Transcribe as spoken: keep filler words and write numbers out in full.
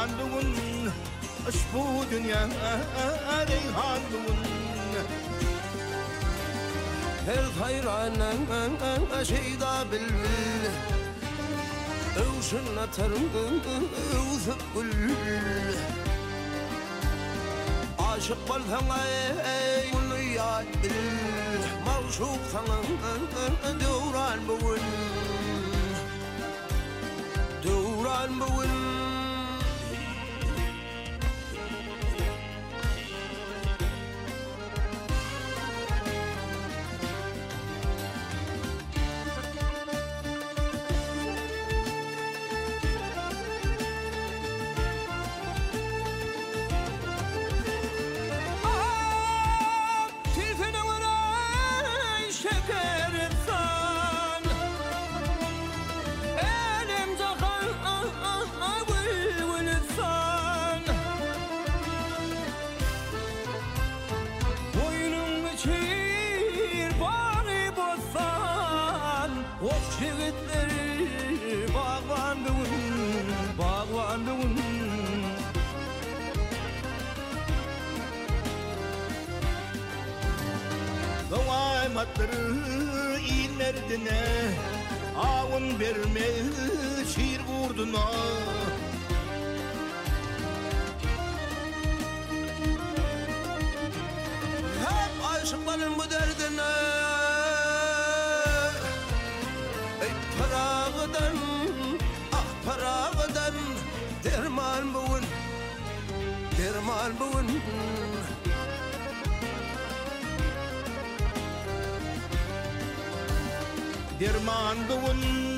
derman bugün bu dünya reyhan bugün her hayranan şeyda bil Öwşün atarım öwsüp gül Aşık bolsaň ey bunu ýad bil Mawşuk saňa döwran bugün Döwran bugün Jigitleri bağvan bugün, bağvan bugün Doğaymatları inmerdine Avun verme şiir vurduna Hep aşıkların bu derdine Parağıdan, ah parağıdan derman bugün, derman bugün derman bugün